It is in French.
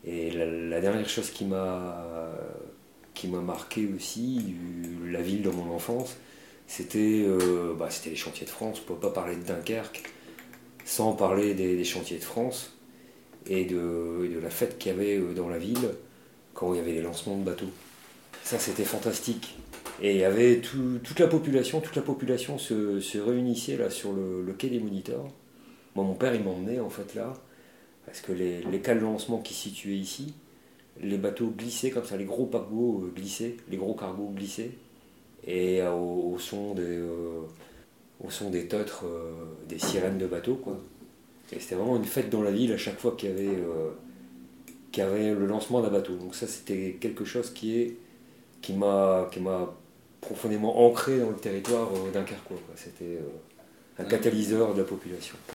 Et la dernière chose qui m'a marqué aussi, la ville dans mon enfance, c'était les chantiers de France. On ne peut pas parler de Dunkerque sans parler des chantiers de France et de la fête qu'il y avait dans la ville quand il y avait les lancements de bateaux. Ça, c'était fantastique. Et il y avait toute la population se réunissait là sur le quai des Monitors. Moi, mon père, il m'emmenait en fait là, parce que les cales de lancement qui se situaient ici, les bateaux glissaient comme ça, les gros paquebots glissaient, les gros cargos glissaient, et au son des teutres, des sirènes de bateaux, quoi. Et c'était vraiment une fête dans la ville à chaque fois qu'il y avait le lancement d'un bateau. Donc ça, c'était quelque chose qui m'a profondément ancré dans le territoire dunkerquois, quoi. C'était un catalyseur de la population.